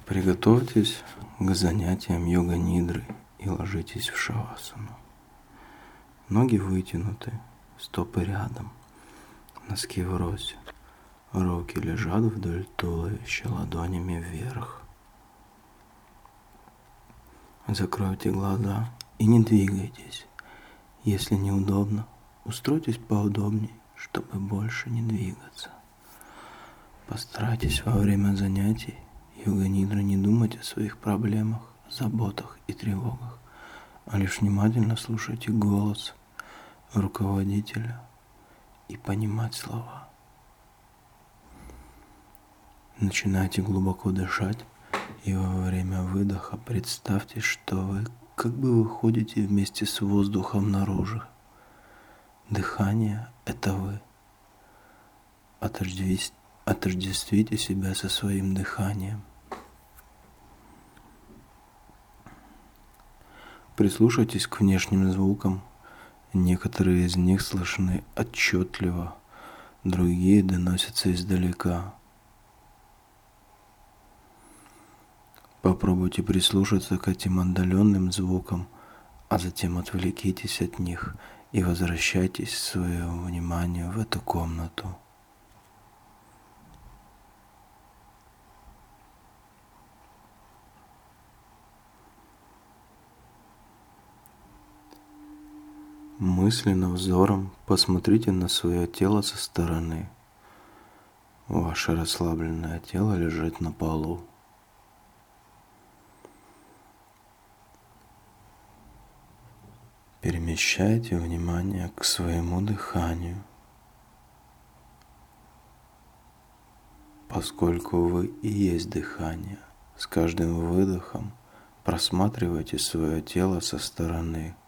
Приготовьтесь к занятиям йога-нидры и ложитесь в шавасану. Ноги вытянуты, стопы рядом, носки врозь, руки лежат вдоль туловища ладонями вверх. Закройте глаза и не двигайтесь. Если неудобно, устройтесь поудобнее, чтобы больше не двигаться. Постарайтесь во время занятий йога-нидры не думать о своих проблемах, заботах и тревогах, а лишь внимательно слушайте голос руководителя и понимать слова. Начинайте глубоко дышать, и во время выдоха представьте, что вы как бы выходите вместе с воздухом наружу. Дыхание – это вы. Отождествите себя со своим дыханием. Прислушайтесь к внешним звукам. Некоторые из них слышны отчетливо, другие доносятся издалека. Попробуйте прислушаться к этим отдаленным звукам, а затем отвлекитесь от них и возвращайтесь своему вниманию в эту комнату. Мысленно взором посмотрите на свое тело со стороны. Ваше расслабленное тело лежит на полу. Перемещайте внимание к своему дыханию. Поскольку вы и есть дыхание, с каждым выдохом просматривайте свое тело со стороны.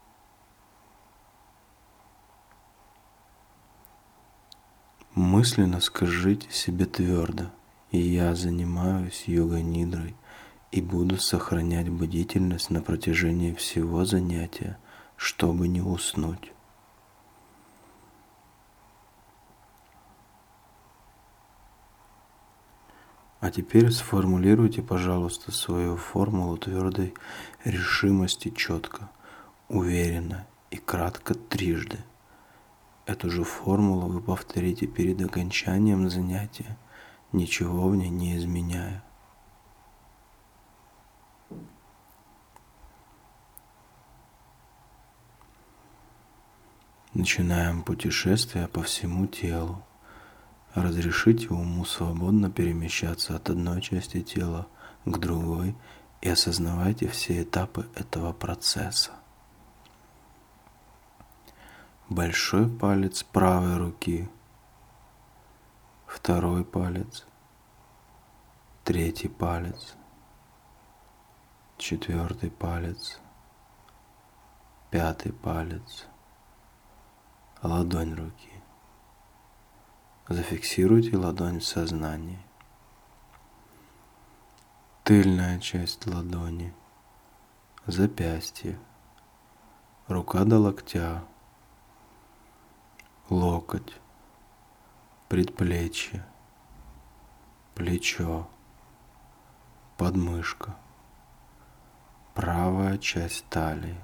Мысленно скажите себе твердо: я занимаюсь йога-нидрой и буду сохранять бдительность на протяжении всего занятия, чтобы не уснуть. А теперь сформулируйте, пожалуйста, свою формулу твердой решимости четко, уверенно и кратко трижды. Эту же формулу вы повторите перед окончанием занятия, ничего в ней не изменяя. Начинаем путешествие по всему телу. Разрешите уму свободно перемещаться от одной части тела к другой и осознавайте все этапы этого процесса. Большой палец правой руки, второй палец, третий палец, четвертый палец, пятый палец, ладонь руки. Зафиксируйте ладонь в сознании. Тыльная часть ладони, запястье, рука до локтя, локоть, предплечье, плечо, подмышка, правая часть талии,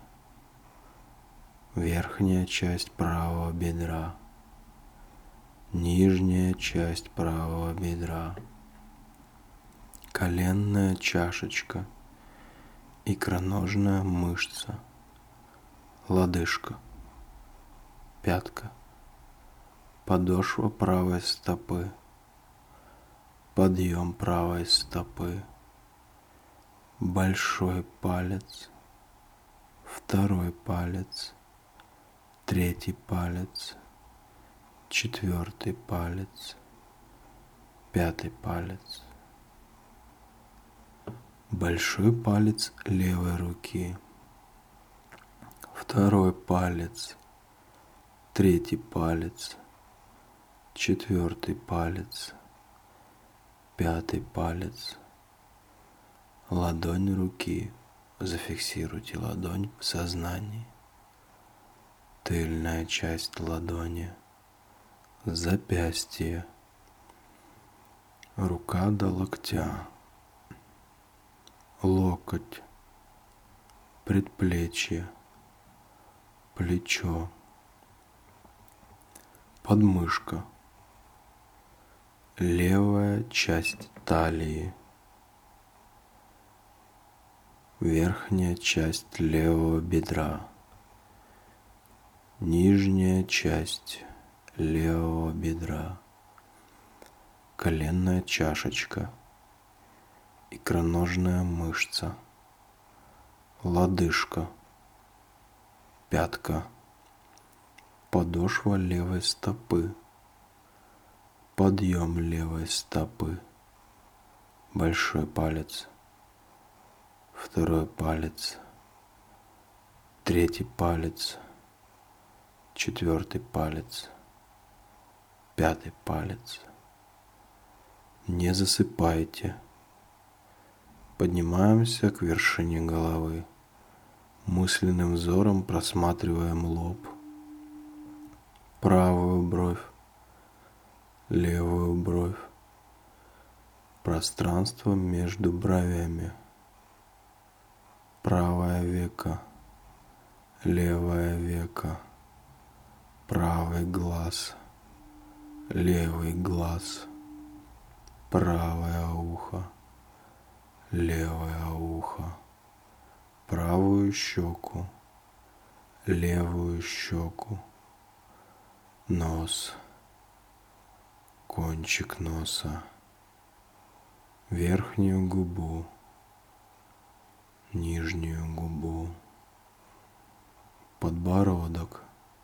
верхняя часть правого бедра, нижняя часть правого бедра, коленная чашечка, икроножная мышца, лодыжка, пятка, подошва правой стопы, подъем правой стопы, большой палец, второй палец, третий палец, четвертый палец, пятый палец, большой палец левой руки, второй палец, третий палец, четвертый палец, пятый палец, ладонь руки. Зафиксируйте ладонь в сознании. Тыльная часть ладони, запястье, рука до локтя, локоть, предплечье, плечо, подмышка, левая часть талии, верхняя часть левого бедра, нижняя часть левого бедра, коленная чашечка, икроножная мышца, лодыжка, пятка, подошва левой стопы, подъем левой стопы, большой палец, второй палец, третий палец, четвертый палец, пятый палец. Не засыпайте. Поднимаемся к вершине головы. Мысленным взором просматриваем лоб, правую бровь, левую бровь, пространство между бровями, правое веко, левое веко, правый глаз, левый глаз, правое ухо, левое ухо, правую щеку, левую щеку, нос, кончик носа, верхнюю губу, нижнюю губу, подбородок,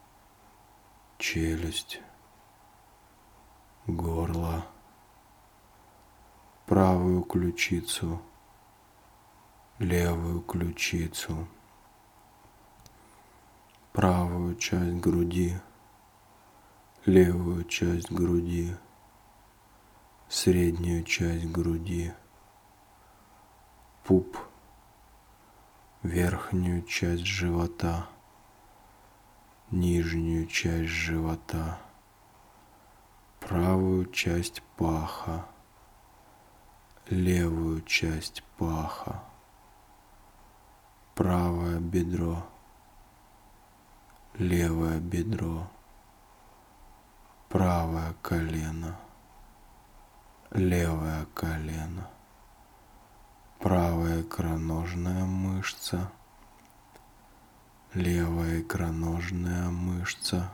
челюсть, горло, правую ключицу, левую ключицу, правую часть груди, левую часть груди, среднюю часть груди, пуп, верхнюю часть живота, нижнюю часть живота, правую часть паха, левую часть паха, правое бедро, левое бедро, правое колено, левое колено, правая икроножная мышца, левая икроножная мышца,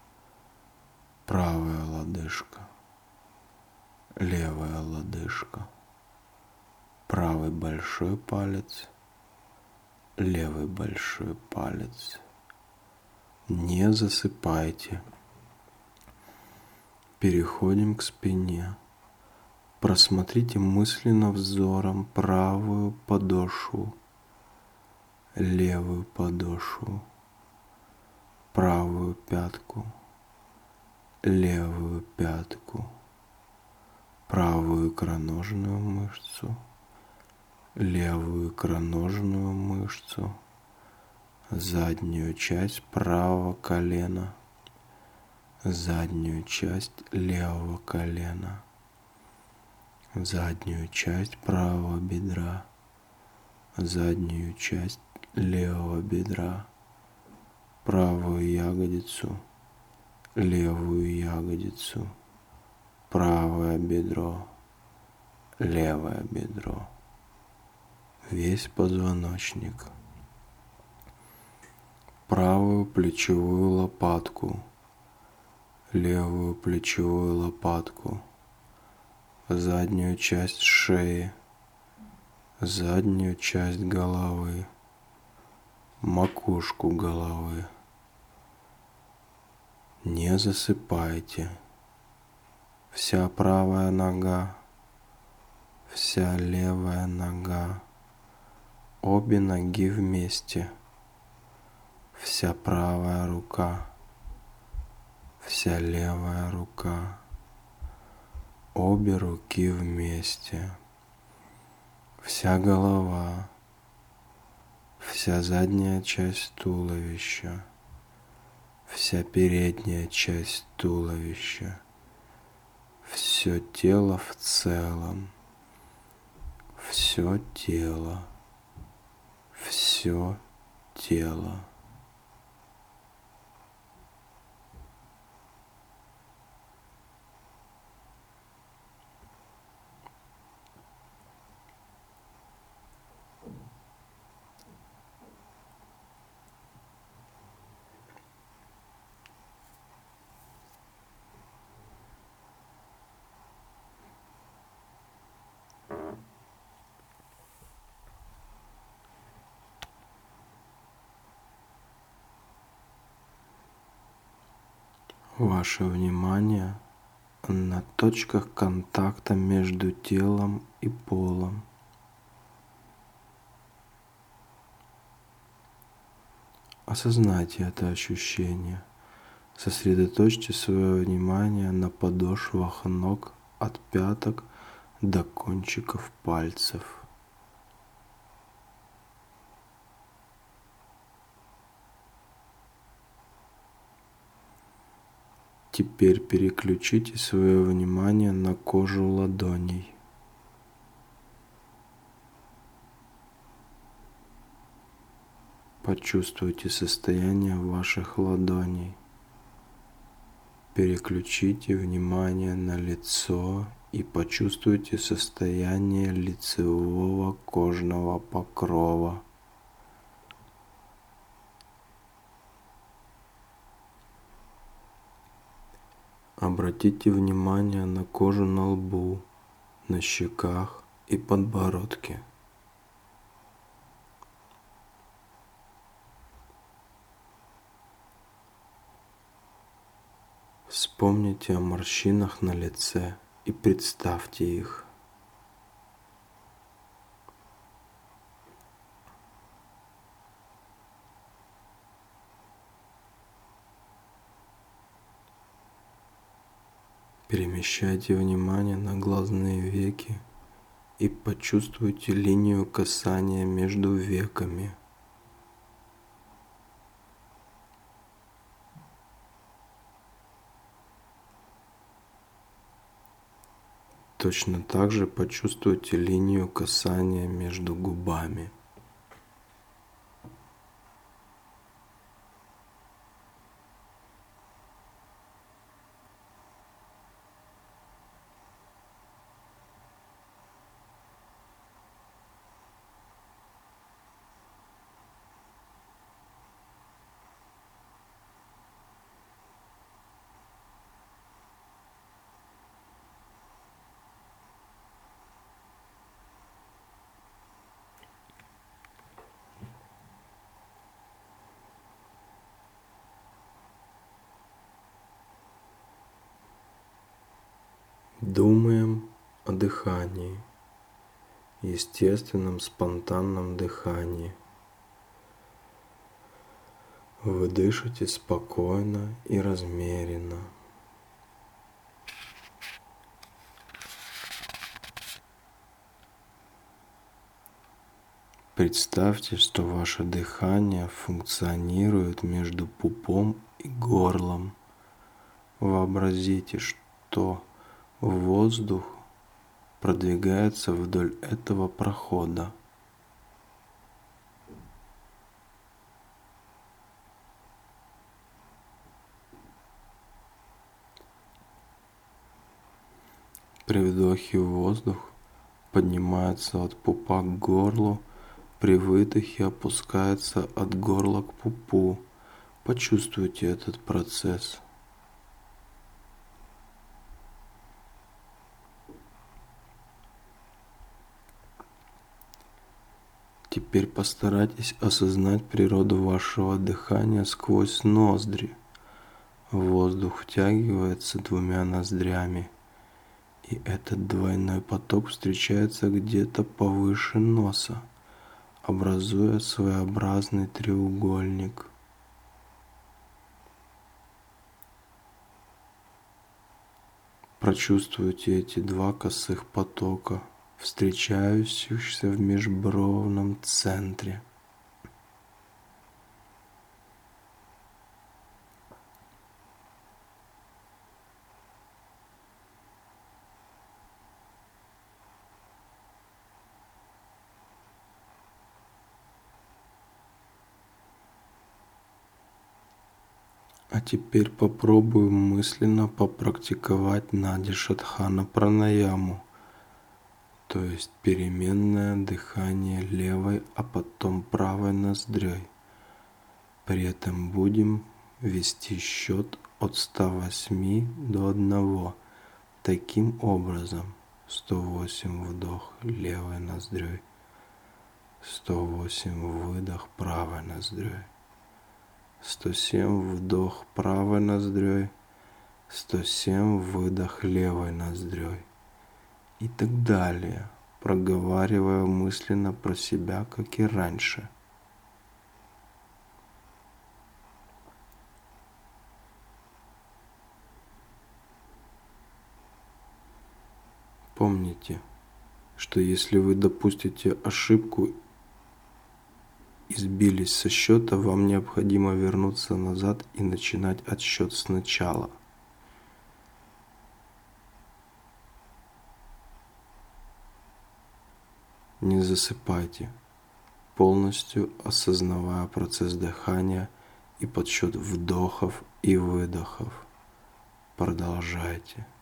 правая лодыжка, левая лодыжка, правый большой палец, левый большой палец. Не засыпайте. Переходим к спине. Просмотрите мысленно взором правую подошву, левую подошву, правую пятку, левую пятку, правую икроножную мышцу, левую икроножную мышцу, заднюю часть правого колена, заднюю часть левого колена, заднюю часть правого бедра, заднюю часть левого бедра, правую ягодицу, левую ягодицу, правое бедро, левое бедро, весь позвоночник, правую плечевую лопатку, левую плечевую лопатку, заднюю часть шеи, заднюю часть головы, макушку головы. Не засыпайте. Вся правая нога, вся левая нога, обе ноги вместе, вся правая рука, вся левая рука, обе руки вместе, вся голова, вся задняя часть туловища, вся передняя часть туловища, все тело в целом, все тело. все тело. Ваше внимание на точках контакта между телом и полом. Осознайте это ощущение. Сосредоточьте свое внимание на подошвах ног от пяток до кончиков пальцев. Теперь переключите свое внимание на кожу ладоней. Почувствуйте состояние ваших ладоней. Переключите внимание на лицо и почувствуйте состояние лицевого кожного покрова. Обратите внимание на кожу на лбу, на щеках и подбородке. Вспомните о морщинах на лице и представьте их. Перемещайте внимание на глазные веки и почувствуйте линию касания между веками. Точно так же почувствуйте линию касания между губами. Думаем о дыхании, естественном спонтанном дыхании. Вы дышите спокойно и размеренно. Представьте, что ваше дыхание функционирует между пупом и горлом. Вообразите, что воздух продвигается вдоль этого прохода. При вдохе воздух поднимается от пупа к горлу, при выдохе опускается от горла к пупу. Почувствуйте этот процесс. Теперь постарайтесь осознать природу вашего дыхания сквозь ноздри. Воздух втягивается двумя ноздрями, и этот двойной поток встречается где-то повыше носа, образуя своеобразный треугольник. Прочувствуйте эти два косых потока, встречающихся в межбровном центре. А теперь попробуем мысленно попрактиковать Нади Шадхана пранаяму, то есть переменное дыхание левой, а потом правой ноздрёй. При этом будем вести счет от 108 до 1. Таким образом, 108 вдох левой ноздрёй, 108 выдох правой ноздрёй, 107 вдох правой ноздрёй, 107 выдох левой ноздрёй и так далее, проговаривая мысленно про себя, как и раньше. Помните, что если вы допустите ошибку и сбились со счета, вам необходимо вернуться назад и начинать отсчет сначала. Не засыпайте, полностью осознавая процесс дыхания и подсчет вдохов и выдохов. Продолжайте.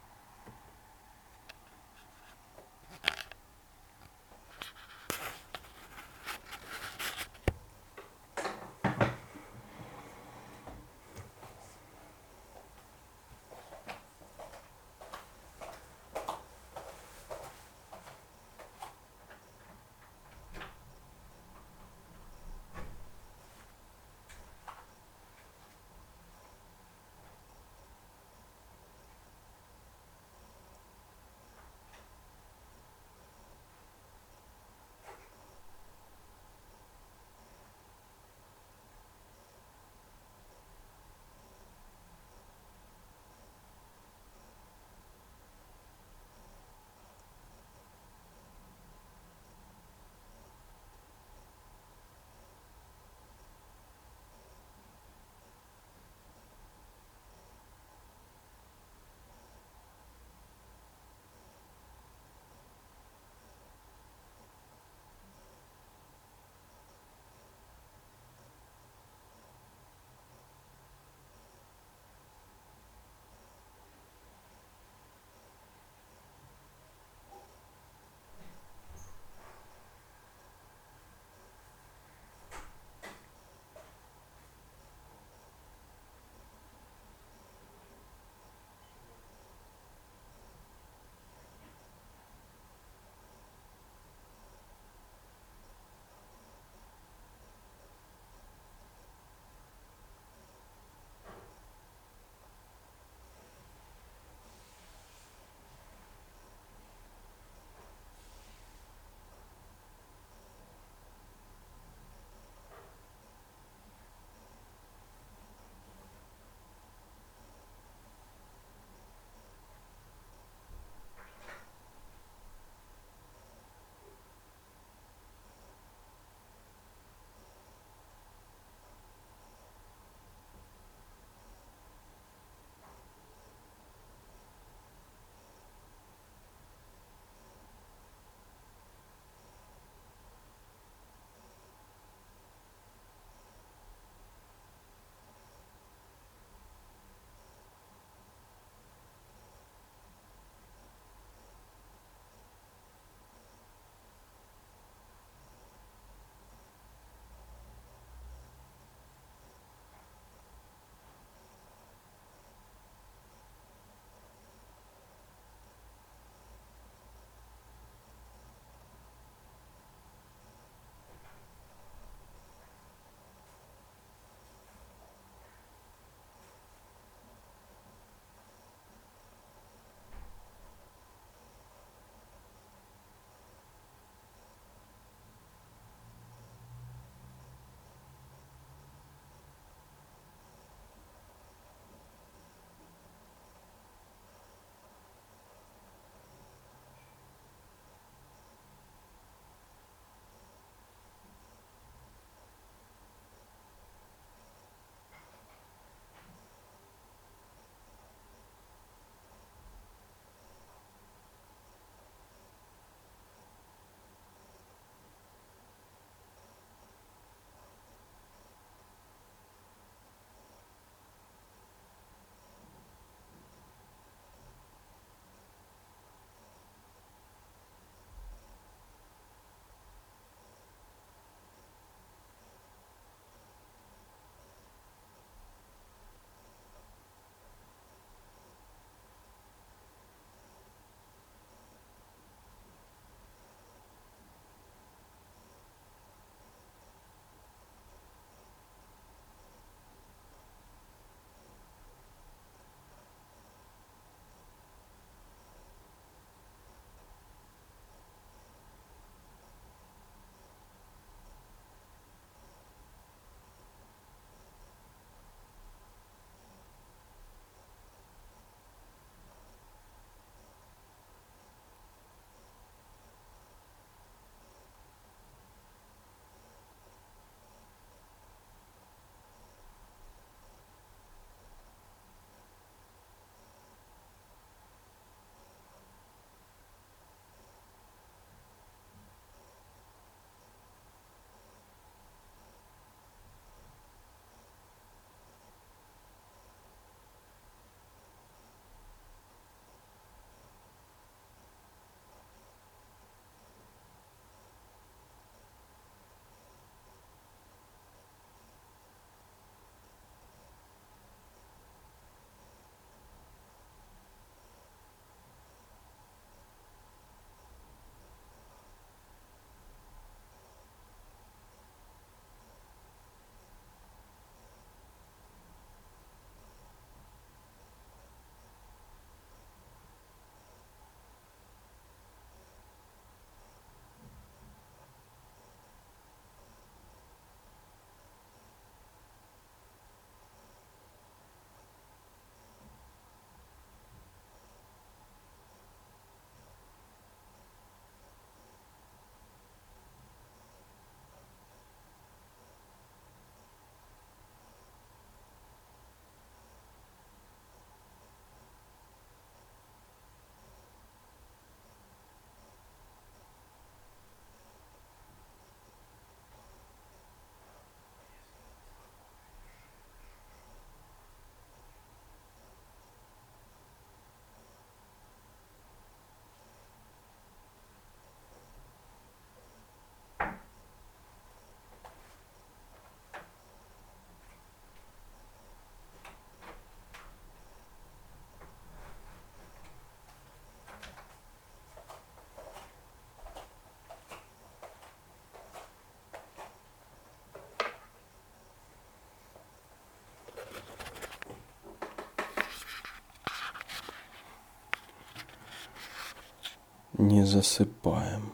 не засыпаем.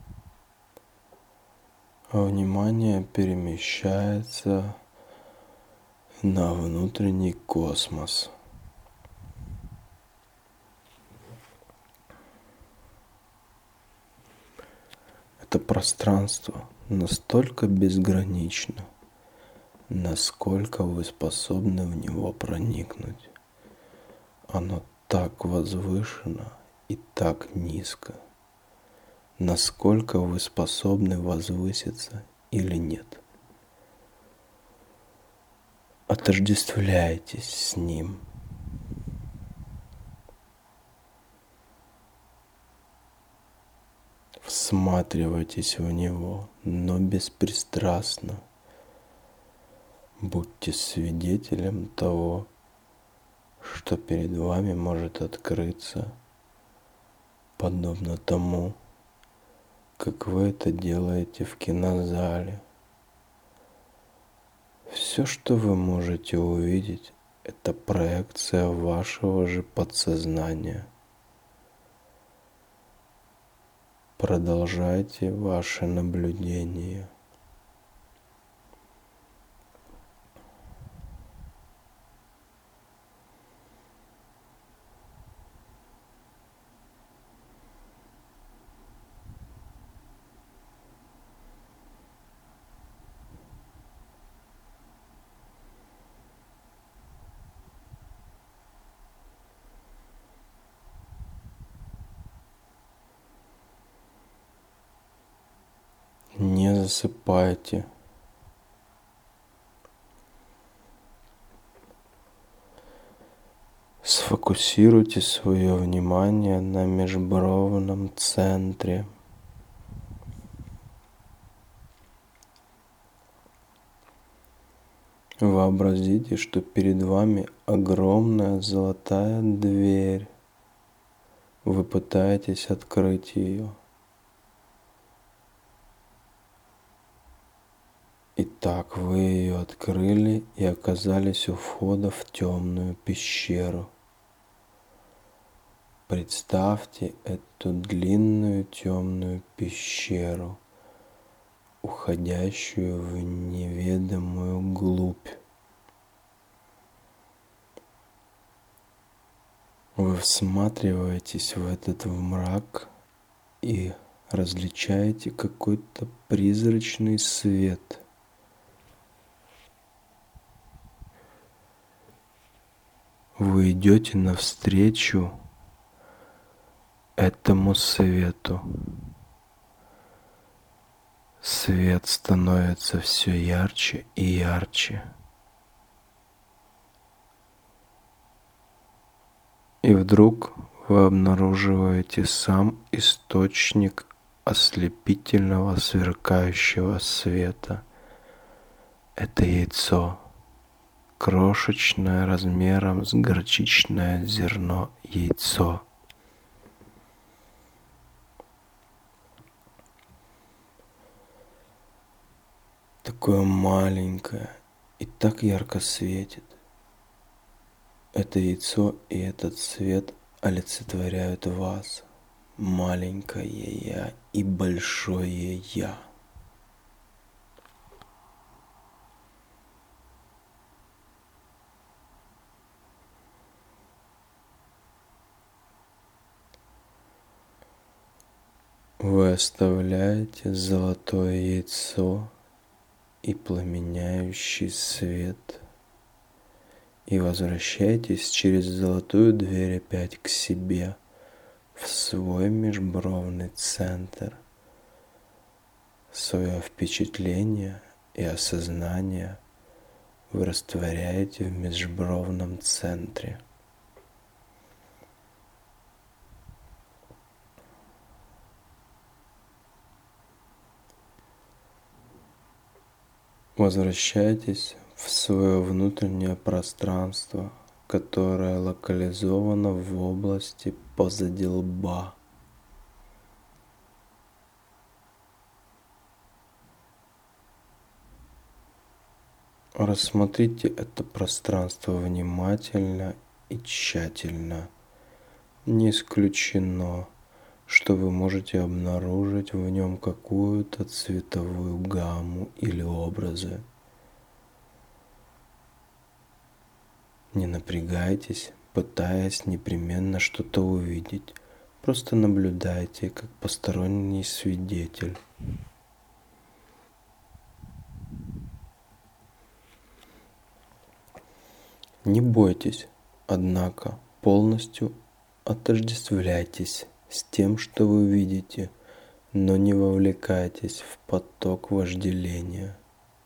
Внимание перемещается на внутренний космос. Это пространство настолько безгранично, насколько вы способны в него проникнуть. Оно так возвышено и так низко, насколько вы способны возвыситься или нет. Отождествляйтесь с ним. Всматривайтесь в него, но беспристрастно. Будьте свидетелем того, что перед вами может открыться, подобно тому, как вы это делаете в кинозале. Все, что вы можете увидеть, это проекция вашего же подсознания. Продолжайте ваше наблюдение. Не засыпайте. Сфокусируйте свое внимание на межбровном центре. Вообразите, что перед вами огромная золотая дверь. Вы пытаетесь открыть ее. Итак, вы ее открыли и оказались у входа в темную пещеру. Представьте эту длинную темную пещеру, уходящую в неведомую глубь. Вы всматриваетесь в этот мрак и различаете какой-то призрачный свет. Вы идете навстречу этому свету. Свет становится все ярче и ярче. И вдруг вы обнаруживаете сам источник ослепительного сверкающего света. Это яйцо. Крошечное размером с горчичное зерно яйцо. Такое маленькое и так ярко светит. Это яйцо и этот свет олицетворяют вас, маленькое я и большое я. Вы оставляете золотое яйцо и пламеняющий свет и возвращаетесь через золотую дверь опять к себе, в свой межбровный центр. Свое впечатление и осознание вы растворяете в межбровном центре. Возвращайтесь в свое внутреннее пространство, которое локализовано в области позади лба. Рассмотрите это пространство внимательно и тщательно. Не исключено, что вы можете обнаружить в нем какую-то цветовую гамму или образы. Не напрягайтесь, пытаясь непременно что-то увидеть. Просто наблюдайте, как посторонний свидетель. Не бойтесь, однако полностью отождествляйтесь с тем, что вы видите, но не вовлекайтесь в поток вожделения.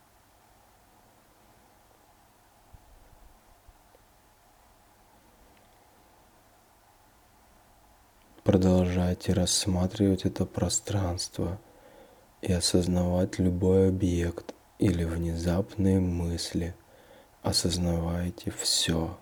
Продолжайте рассматривать это пространство и осознавать любой объект или внезапные мысли. Осознавайте все.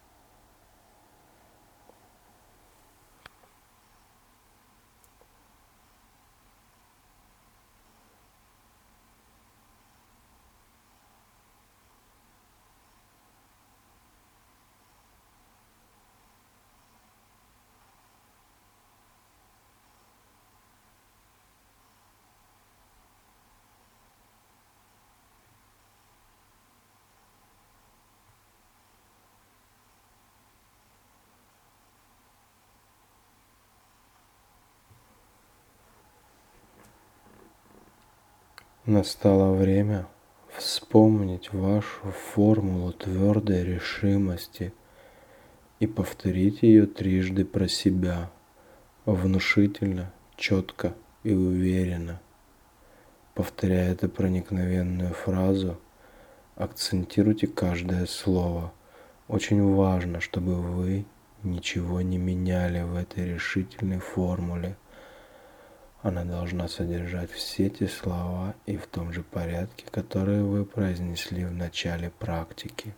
Настало время вспомнить вашу формулу твердой решимости и повторить ее трижды про себя, внушительно, четко и уверенно. Повторяя эту проникновенную фразу, акцентируйте каждое слово. Очень важно, чтобы вы ничего не меняли в этой решительной формуле. Она должна содержать все те слова и в том же порядке, которые вы произнесли в начале практики.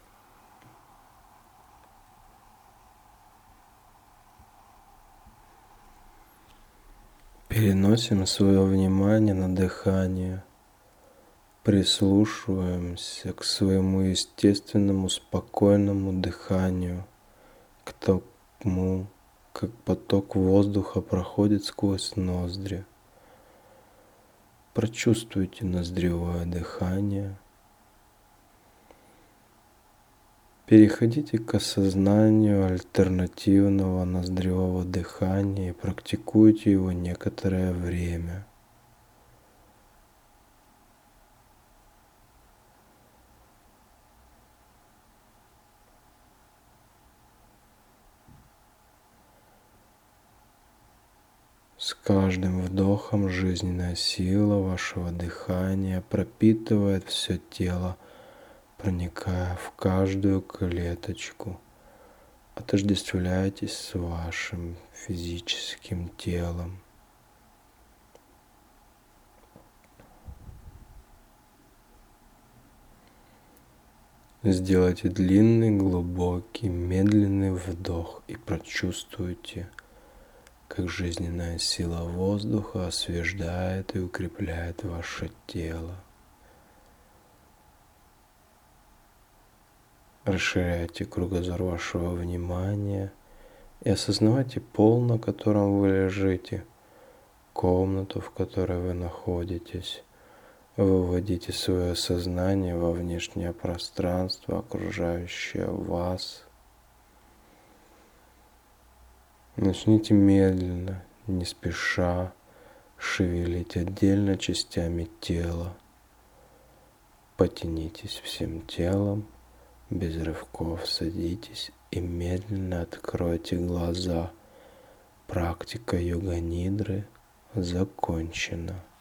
Переносим свое внимание на дыхание, прислушиваемся к своему естественному спокойному дыханию, к тому, как поток воздуха проходит сквозь ноздри. Прочувствуйте ноздревое дыхание. Переходите к осознанию альтернативного ноздревого дыхания и практикуйте его некоторое время. С каждым вдохом жизненная сила вашего дыхания пропитывает все тело, проникая в каждую клеточку. Отождествляйтесь с вашим физическим телом. Сделайте длинный, глубокий, медленный вдох и прочувствуйте, как жизненная сила воздуха освежает и укрепляет ваше тело. Расширяйте кругозор вашего внимания и осознавайте пол, на котором вы лежите, комнату, в которой вы находитесь. Выводите свое сознание во внешнее пространство, окружающее вас. Начните медленно, не спеша, шевелить отдельно частями тела. Потянитесь всем телом, без рывков садитесь и медленно откройте глаза. Практика йога-нидры закончена.